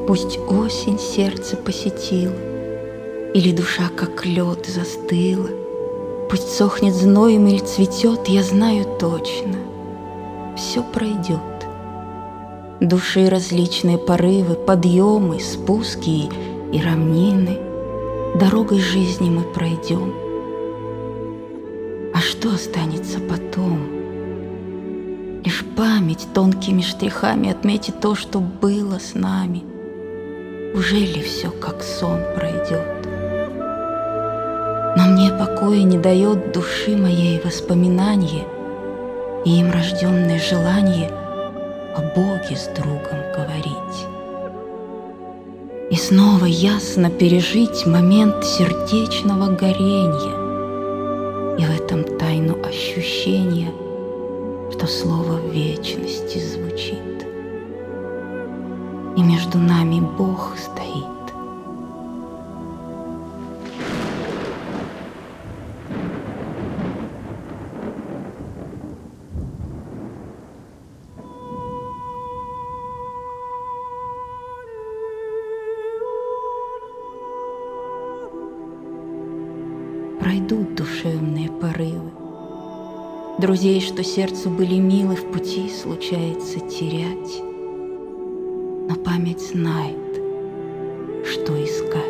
Пусть осень сердце посетила, или душа как лед застыла, пусть сохнет зноем или цветет, я знаю точно, все пройдет. Души различные порывы, подъемы, спуски и равнины, дорогой жизни мы пройдем. А что останется потом? Лишь память тонкими штрихами отметит то, что было с нами. Уже ли все как сон пройдет? Но мне покоя не дает души моей воспоминание и им рожденное желание о Боге с другом говорить. И снова ясно пережить момент сердечного горения и в этом тайну ощущения, что слово в вечности звучит, и между нами Бог стоит. Пройдут душевные порывы, друзей, что сердцу были милы, в пути случается терять, но память знает, что искать.